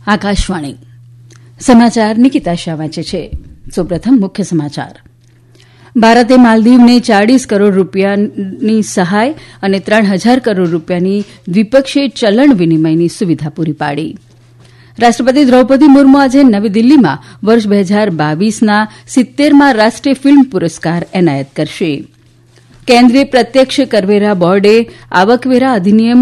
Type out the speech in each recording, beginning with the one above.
આકાશવાણી સમાચાર નિકિતા શાહ વાંચે છે. સૌપ્રથમ મુખ્ય સમાચાર. ભારતે માલદીવને 40 કરોડ રૂપિયાની સહાય અને 3000 કરોડ રૂપિયાની દ્વિપક્ષીય ચલણ વિનિમયની સુવિધા પૂરી પાડી. રાષ્ટ્રપતિ દ્રૌપદી મુર્મુ આજે નવી દિલ્હીમાં વર્ષ 2022ના 70મા રાષ્ટ્રીય ફિલ્મ પુરસ્કાર એનાયત કરશે. કેન્દ્રીય પ્રત્યક્ષ કરવેરા બોર્ડે આવકવેરા અધિનિયમ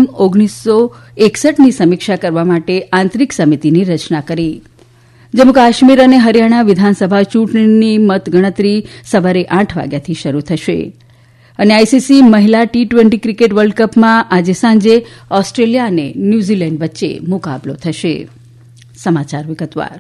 1961ની સમીક્ષા કરવા માટે આંતરિક સમિતિની રચના કરી. જમ્મુ કાશ્મીર અને હરિયાણા વિધાનસભા ચૂંટણીની મતગણતરી સવારે 8 વાગ્યાથી શરૂ થશે. અને આઈસીસી મહિલા T20 ક્રિકેટ વર્લ્ડ કપમાં આજે સાંજે ઓસ્ટ્રેલિયા અને ન્યૂઝીલેન્ડ વચ્ચે મુકાબલો થશે. સમાચાર વિગતવાર.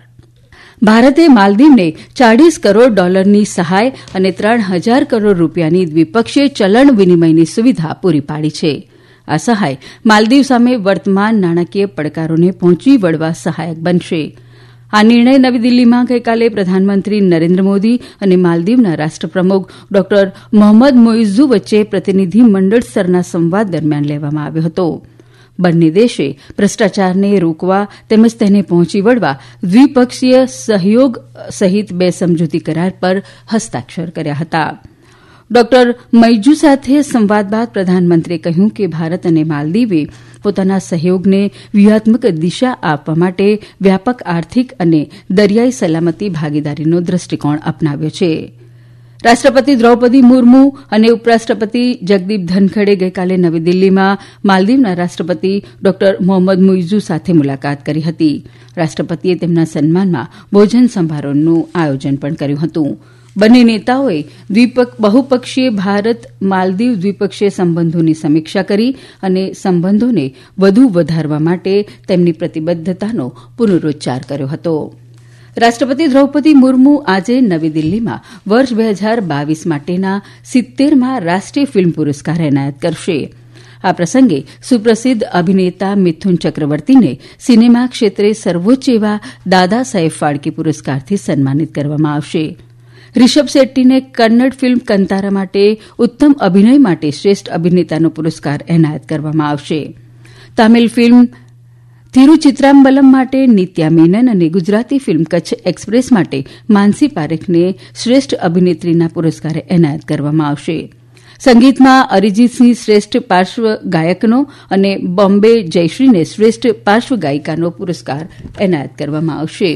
ભારતે માલદીવને $40 કરોડની સહાય અને 3000 કરોડ રૂપિયાની દ્વિપક્ષીય ચલણ વિનિમયની સુવિધા પૂરી પાડી છે. આ સહાય માલદીવ સામે વર્તમાન નાણાકીય પડકારોને પહોંચી વળવા સહાયક બનશે. આ નિર્ણય નવી દિલ્હીમાં ગઈકાલે પ્રધાનમંત્રી નરેન્દ્ર મોદી અને માલદીવના રાષ્ટ્રપ્રમુખ ડોક્ટર મોહમ્મદ મોઇઝુ વચ્ચે પ્રતિનિધિમંડળ સ્તરના સંવાદ દરમિયાન લેવામાં આવ્યો હતો. બંને દેશે ભ્રષ્ટાચારને રોકવા તેમજ તેને પહોંચી વળવા દ્વિપક્ષીય સહયોગ સહિત 2 સમજૂતી કરાર પર હસ્તાક્ષર કર્યા હતા. ડોક્ટર મૈજુ સાથે સંવાદ બાદ પ્રધાનમંત્રીએ કહ્યું કે ભારત અને માલદીવે પોતાના સહયોગને વ્યૂહાત્મક દિશા આપવા માટે વ્યાપક આર્થિક અને દરિયાઈ સલામતી ભાગીદારીનો દ્રષ્ટિકોણ અપનાવ્યો છે. રાષ્ટ્રપતિ દ્રૌપદી મુર્મુ અને ઉપરાષ્ટ્રપતિ જગદીપ ધનખડે ગઈકાલે નવી દિલ્હીમાં માલદીવના રાષ્ટ્રપતિ ડોક્ટર મોહમ્મદ મુઇઝુ સાથે મુલાકાત કરી હતી. રાષ્ટ્રપતિએ તેમના સન્માનમાં ભોજન સમારોહનું આયોજન પણ કર્યું હતું. બંને નેતાઓએ બહુપક્ષીય ભારત માલદીવ દ્વિપક્ષીય સંબંધોની સમીક્ષા કરી અને સંબંધોને વધુ વધારવા માટે તેમની પ્રતિબદ્ધતાનો પુનરોચ્ચાર કર્યો હતો. રાષ્ટ્રપતિ દ્રૌપદી મુર્મુ આજે નવી દિલ્હીમાં વર્ષ 2022 માટેના 70મા રાષ્ટ્રીય ફિલ્મ પુરસ્કાર એનાયત કરશે. આ પ્રસંગે સુપ્રસિદ્ધ અભિનેતા મિથુન ચક્રવર્તીને સિનેમા ક્ષેત્રે સર્વોચ્ચ એવા દાદા સાહેબ ફાળકે પુરસ્કારથી સન્માનિત કરવામાં આવશે. રિષભ શેટ્ટીને કન્નડ ફિલ્મ કંતારા માટે ઉત્તમ અભિનય માટે શ્રેષ્ઠ અભિનેતાનો પુરસ્કાર એનાયત કરવામાં આવશે. તમિલ ફિલ્મ તિરુચિત્રામ્બલમ માટે નિત્યા મેનન અને ગુજરાતી ફિલ્મ કચ્છ એક્સપ્રેસ માટે માનસી પારેખને શ્રેષ્ઠ અભિનેત્રીના પુરસ્કાર એનાયત કરવામાં આવશે. સંગીતમાં અરિજીતસિંહ શ્રેષ્ઠ પાર્શ્વ ગાયકનો અને બોમ્બે જયશ્રીને શ્રેષ્ઠ પાર્શ્વ ગાયિકાનો પુરસ્કાર એનાયત કરવામાં આવશે.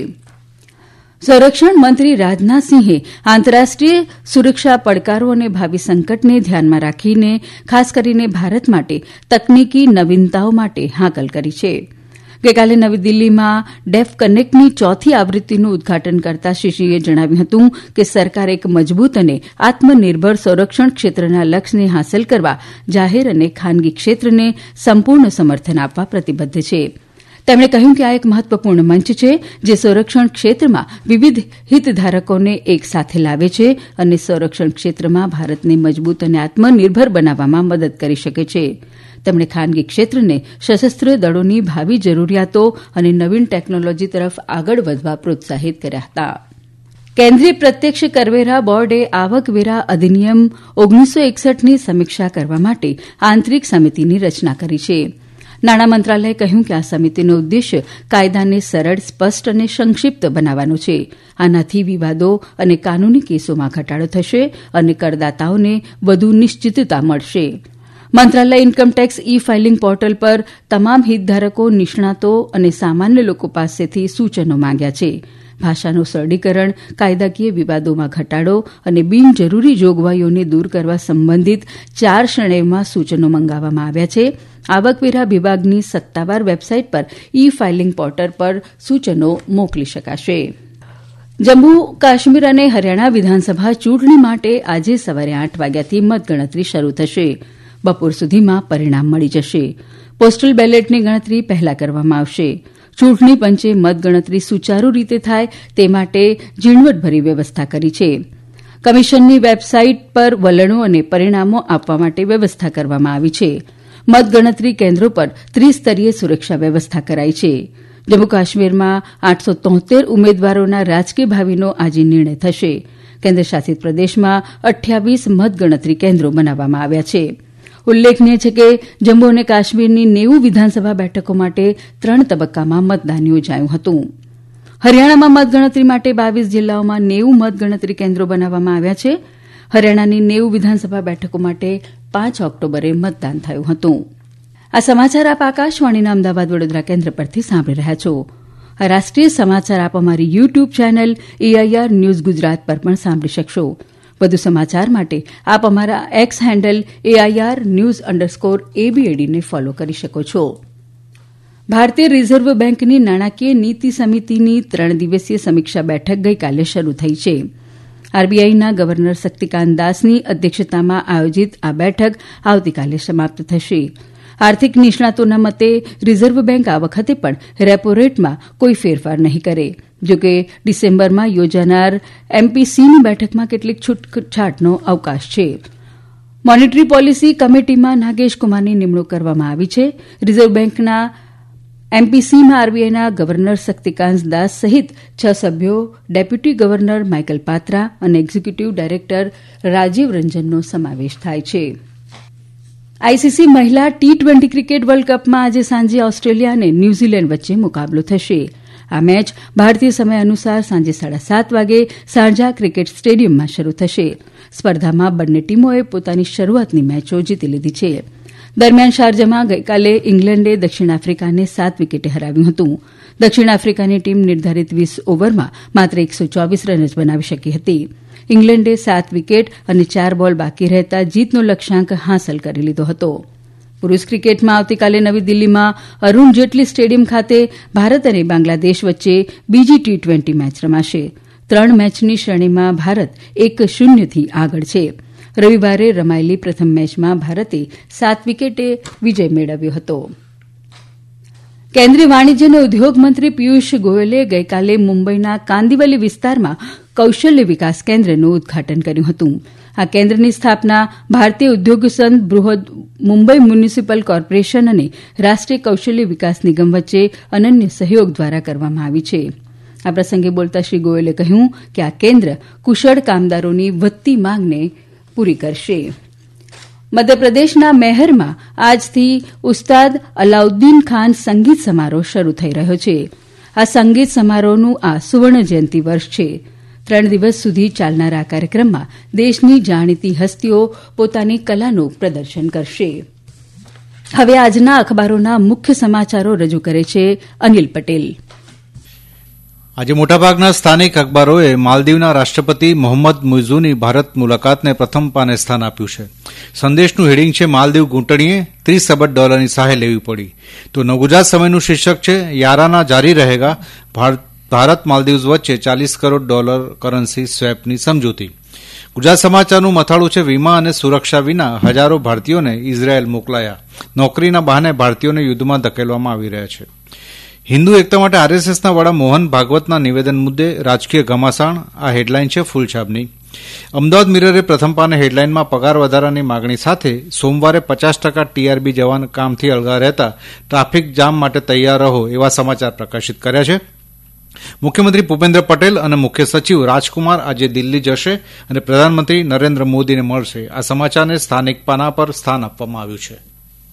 સંરક્ષણ મંત્રી રાજનાથસિંહે આંતરરાષ્ટ્રીય સુરક્ષા પડકારો અને ભાવિ સંકટને ધ્યાનમાં રાખીને ખાસ કરીને ભારત માટે તકનીકી નવીનતાઓ માટે હાકલ કરી છે. ગઈકાલે નવી દિલ્હીમાં ડેફ કનેક્ટની 4થી આવૃત્તિનું ઉદઘાટન કરતા શ્રી સિંહે જણાવ્યું હતું કે સરકાર એક મજબૂત અને આત્મનિર્ભર સંરક્ષણ ક્ષેત્રના લક્ષ્યને હાંસલ કરવા જાહેર અને ખાનગી ક્ષેત્રને સંપૂર્ણ સમર્થન આપવા પ્રતિબદ્ધ છે. તેમણે કહ્યું કે આ એક મહત્વપૂર્ણ મંચ છે જે સંરક્ષણ ક્ષેત્રમાં વિવિધ હિતધારકોને એક સાથે લાવે છે અને સંરક્ષણ ક્ષેત્રમાં ભારતને મજબૂત અને આત્મનિર્ભર બનાવવામાં મદદ કરી શકે છે. તેમણે ખાનગી ક્ષેત્રને સશસ્ત્ર દળોની ભાવિ જરૂરિયાતો અને નવીન ટેકનોલોજી તરફ આગળ વધવા પ્રોત્સાહિત કર્યા હતા. કેન્દ્રીય પ્રત્યક્ષ કરવેરા બોર્ડે આવકવેરા અધિનિયમ 1961ની સમીક્ષા કરવા માટે આંતરિક સમિતિની રચના કરી છે. નાણાં મંત્રાલયે કહ્યું કે આ સમિતિનો ઉદ્દેશ્ય કાયદાને સરળ, સ્પષ્ટ અને સંક્ષિપ્ત બનાવવાનો છે. આનાથી વિવાદો અને કાનૂની કેસોમાં ઘટાડો થશે અને કરદાતાઓને વધુ નિશ્ચિતતા મળશે. મંત્રાલયે ઇન્કમટેક્સ ફાઇલિંગ પોર્ટલ પર તમામ હિતધારકો, નિષ્ણાતો અને સામાન્ય લોકો પાસેથી સૂચનો માંગ્યા છે. ભાષાનું સરળીકરણ, કાયદાકીય વિવાદોમાં ઘટાડો અને બિનજરૂરી જોગવાઈઓને દૂર કરવા સંબંધિત 4 શ્રેણીઓમાં સૂચનો મંગાવવામાં આવ્યા છે. આવકવેરા વિભાગની સત્તાવાર વેબસાઇટ પર ફાઇલિંગ પોર્ટલ પર સૂચનો મોકલી શકાશે. જમ્મુ કાશ્મીર અને હરિયાણા વિધાનસભા ચૂંટણી માટે આજે સવારે 8 વાગ્યાથી મતગણતરી શરૂ થશે. બપોર સુધીમાં પરિણામ મળી જશે. પોસ્ટલ બેલેટની ગણતરી પહેલા કરવામાં આવશે. ચૂંટણી પંચે મતગણતરી સુચારૂ રીતે થાય તે માટે ઝીણવટભરી વ્યવસ્થા કરી છે. કમિશનની વેબસાઇટ પર વલણો અને પરિણામો આપવા માટે વ્યવસ્થા કરવામાં આવી છે. મતગણતરી કેન્દ્રો પર ત્રિસ્તરીય સુરક્ષા વ્યવસ્થા કરાઈ છે. જમ્મુ કાશ્મીરમાં 873 ઉમેદવારોના રાજકીય ભાવિનો આજે નિર્ણય થશે. કેન્દ્ર શાસિત પ્રદેશમાં 28 મતગણતરી કેન્દ્રો બનાવવામાં આવ્યા છે. ઉલ્લેખનીય છે કે જમ્મુ અને કાશ્મીરની 90 વિધાનસભા બેઠકો માટે 3 તબક્કામાં મતદાન યોજાયું હતું. હરિયાણામાં મતગણતરી માટે 22 જિલ્લાઓમાં 90 મતગણતરી કેન્દ્રો બનાવવામાં આવ્યા છે. હરિયાણાની 90 વિધાનસભા બેઠકો માટે 5 ઓક્ટોબરે મતદાન થયું હતું. આ સમાચાર આપ આકાશવાણીના અમદાવાદ વડોદરા કેન્દ્ર પરથી સાંભળી રહ્યા છો. આ રાષ્ટ્રીય સમાચાર આપ અમારી YouTube channel AIR news Gujarat પર પણ સાંભળી શકશો. વધુ સમાચાર માટે આપ અમારા એક્સ હેન્ડલ AIR_news_ABAD ને ફોલો કરી શકો છો. ભારતીય રિઝર્વ બેંકની નાણાકીય નીતિ સમિતિની 3 દિવસીય સમીક્ષા બેઠક ગઈકાલે શરૂ થઈ છે. આરબીઆઈના ગવર્નર શક્તિકાંત દાસની અધ્યક્ષતામાં આયોજિત આ બેઠક આવતીકાલે સમાપ્ત થશે. આર્થિક નિષ્ણાતોના મતે રિઝર્વ બેંક આ વખતે પણ રેપો રેટમાં કોઈ ફેરફાર નહીં કરે. જોકે ડિસેમ્બરમાં યોજાનાર MPCની બેઠકમાં કેટલીક છૂટછાટનો અવકાશ છે. મોનેટરી પોલિસી કમિટીમાં નાગેશ કુમારની નિમણૂક કરવામાં આવી છે. રિઝર્વ બેંકના MPCમાં આરબીઆઈના ગવર્નર શક્તિકાંત દાસ સહિત 6 સભ્યો, ડેપ્યુટી ગવર્નર માઇકલ પાત્રા અને એક્ઝિક્યુટિવ ડાયરેક્ટર રાજીવ રંજનનો સમાવેશ થાય છે. આઈસીસી મહિલા T20 ક્રિકેટ વર્લ્ડ કપમાં આજે સાંજે ઓસ્ટ્રેલિયા અને ન્યૂઝીલેન્ડ વચ્ચે મુકાબલો થશે. આ મેચ ભારતીય સમય અનુસાર સાંજે 7:30 વાગે શારજા ક્રિકેટ સ્ટેડિયમમાં શરૂ થશે. સ્પર્ધામાં બંને ટીમોએ પોતાની શરૂઆતની મેચો જીતી લીધી છે. દરમિયાન શારજામાં ગઈકાલે ઇંગ્લેન્ડે દક્ષિણ આફ્રિકાને 7 વિકેટે હરાવ્યું હતું. દક્ષિણ આફ્રિકાની ટીમ નિર્ધારિત 20 ઓવરમાં માત્ર 124 રન જ બનાવી શકી હતી. ઇંગ્લેન્ડે 7 વિકેટ અને 4 બોલ બાકી રહેતા જીતનો લક્ષ્યાંક હાંસલ કરી લીધો હતો. પુરૂષ ક્રિકેટમાં આવતીકાલે નવી દિલ્હીમાં અરૂણ જેટલી સ્ટેડિયમ ખાતે ભારત અને બાંગ્લાદેશ વચ્ચે બીજી T20 મેચ રમાશે. 3 મેચની શ્રેણીમાં ભારત 1-0થી આગળ છે. રવિવારે રમાયેલી પ્રથમ મેચમાં ભારતે 7 વિકેટે વિજય મેળવ્યો હતો. કેન્દ્રીય વાણિજ્ય અને ઉદ્યોગ મંત્રી પિયુષ ગોયલે ગઈકાલે મુંબઈના કાંદિવલી વિસ્તારમાં કૌશલ્ય વિકાસ કેન્દ્રનું ઉદઘાટન કર્યું હતું. આ કેન્દ્રની સ્થાપના ભારતીય ઉદ્યોગ સંઘ, બૃહદ મુંબઈ મ્યુનિસિપલ કોર્પોરેશન અને રાષ્ટ્રીય કૌશલ્ય વિકાસ નિગમ વચ્ચે અનન્ય સહયોગ દ્વારા કરવામાં આવી છે. આ પ્રસંગે બોલતા શ્રી ગોયલે કહ્યું કે આ કેન્દ્ર કુશળ કામદારોની વધતી માંગને પૂરી કરશે. મધ્યપ્રદેશના મેહરમાં આજથી ઉસ્તાદ અલાઉદ્દીન ખાન સંગીત સમારોહ શરૂ થઈ રહ્યો છે. આ સંગીત સમારોહનું આ સુવર્ણ જયંતિ વર્ષ છે. 3 દિવસ સુધી ચાલનારા આ કાર્યક્રમમાં દેશની જાણીતી હસ્તીઓ પોતાની કલાનું પ્રદર્શન કરશે. હવે આજના અખબારોના મુખ્ય સમાચારો રજૂ કરે છે અનિલ પટેલ. આજે મોટાભાગના સ્થાનિક અખબારોએ માલદીવના રાષ્ટ્રપતિ મોહમ્મદ મુઇઝુની ભારત મુલાકાતને પ્રથમ પાને સ્થાન આપ્યું છે. સંદેશનું હેડિંગ છે, માલદીવ ઘૂંટણીએ $30 અબજ સહાય લેવી પડી. તો નવગુજરાત સમયનું શીર્ષક છે, યારાના જારી રહેગા, ભારત માલદીવ્સ વચ્ચે $40 કરોડ કરન્સી સ્વેપની સમજૂતી. ગુજરાત સમાચારનું મથાળું છે, વીમા અને સુરક્ષા વિના હજારો ભારતીયોને ઇઝરાયેલ મોકલાયા. નોકરીના બહાને ભારતીયોને યુદ્ધમાં ધકેલવામાં આવી રહ્યા છે. હિન્દુ એકતા માટે આરએસએસના વડા મોહન ભાગવતના નિવેદન મુદ્દે રાજકીય ઘમાસાણ. આ હેડલાઇન છે ફૂલછાપની. અમદાવાદ મિરરે પ્રથમ પાને હેડલાઇનમાં પગાર વધારાની માગણી સાથે સોમવારે 50% TRB જવાન કામથી અળગા રહેતા ટ્રાફિક જામ માટે તૈયાર રહો એવા સમાચાર પ્રકાશિત કર્યા છે. મુખ્યમંત્રી ભૂપેન્દ્ર પટેલ અને મુખ્ય સચિવ રાજકુમાર આજે દિલ્હી જશે અને પ્રધાનમંત્રી નરેન્દ્ર મોદીને મળશે. આ સમાચારને સ્થાનિક પાના પર સ્થાન આપવામાં આવ્યું છે.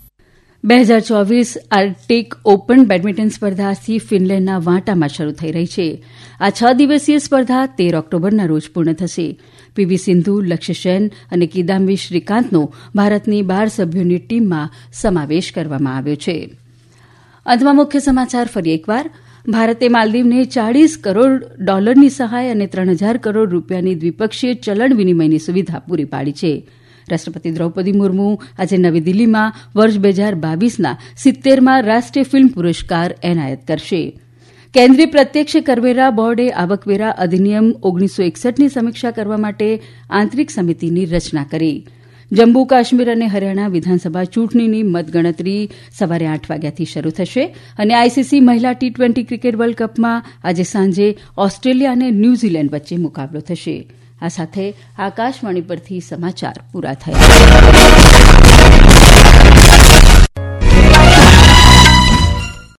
2024 આર્કટિક ઓપન બેડમિન્ટન સ્પર્ધા આજથી ફિનલેન્ડના વાંટામાં શરૂ થઈ રહી છે. આ 6 દિવસીય સ્પર્ધા 13 ઓક્ટોબરના રોજ પૂર્ણ થશે. પીવી સિંધુ, લક્ષ્ય સેન અને કિદામ્બી શ્રીકાંતનો ભારતની 12 સભ્યોની ટીમમાં સમાવેશ કરવામાં આવ્યો છે. અંતમાં મુખ્ય સમાચાર ફરી એકવાર. ભારતે માલદીવને $40 કરોડ સહાય અને 3,000 કરોડ રૂપિયાની દ્વિપક્ષીય ચલણ વિનિમયની સુવિધા પૂરી પાડી છે. રાષ્ટ્રપતિ દ્રૌપદી મુર્મુ આજે નવી દિલ્હીમાં વર્ષ 2022ના 70મા રાષ્ટ્રીય ફિલ્મ પુરસ્કાર એનાયત કરશે. કેન્દ્રીય પ્રત્યક્ષ કરવેરા બોર્ડે આવકવેરા અધિનિયમ 1961ની સમીક્ષા કરવા માટે આંતરિક સમિતિની રચના કરી. જમ્મુ કાશ્મીર અને હરિયાણા વિધાનસભા ચૂંટણીની મતગણતરી સવારે 8 વાગ્યાથી શરૂ થશે અને આઈસીસી મહિલા T20 ક્રિકેટ વર્લ્ડ કપમાં આજે સાંજે ઓસ્ટ્રેલિયા અને ન્યૂઝીલેન્ડ વચ્ચે મુકાબલો થશે. આ સાથે આકાશવાણી પરથી સમાચાર પૂરા થયા.